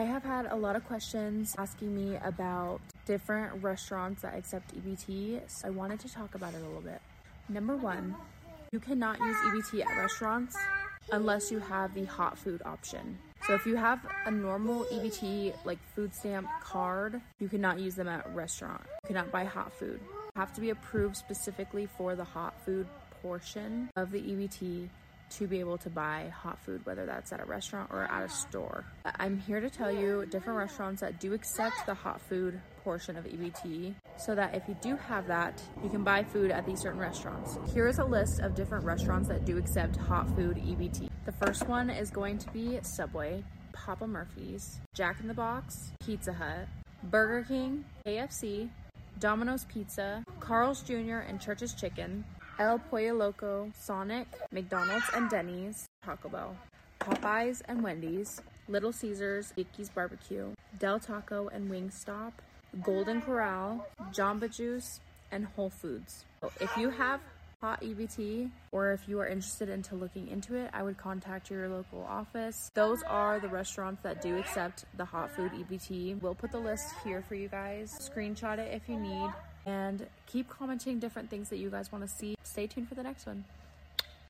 have had a lot of questions asking me about different restaurants that accept EBT, so I wanted to talk about it a little bit. Number one, you cannot use EBT at restaurants unless you have the hot food option. So if you have a normal EBT, like food stamp card, you cannot use them at a restaurant. You cannot buy hot food. You have to be approved specifically for the hot food portion of the EBT to be able to buy hot food, whether that's at a restaurant or at a store. I'm here to tell you different restaurants that do accept the hot food portion of EBT, so that if you do have that, you can buy food at these certain restaurants. Here is a list of different restaurants that do accept hot food EBT. The first one is going to be Subway, Papa Murphy's, Jack in the Box, Pizza Hut, Burger King, KFC, Domino's Pizza, Carl's Jr. and Church's Chicken, El Pollo Loco, Sonic, McDonald's and Denny's, Taco Bell, Popeyes and Wendy's, Little Caesars, Ickey's Barbecue, Del Taco and Wingstop, Golden Corral, Jamba Juice, and Whole Foods. So if you have hot EBT, or if you are interested into looking into it, I would contact your local office. Those are the restaurants that do accept the hot food EBT. We'll put the list here for you guys. Screenshot it if you need, and keep commenting different things that you guys want to see. Stay tuned for the next one.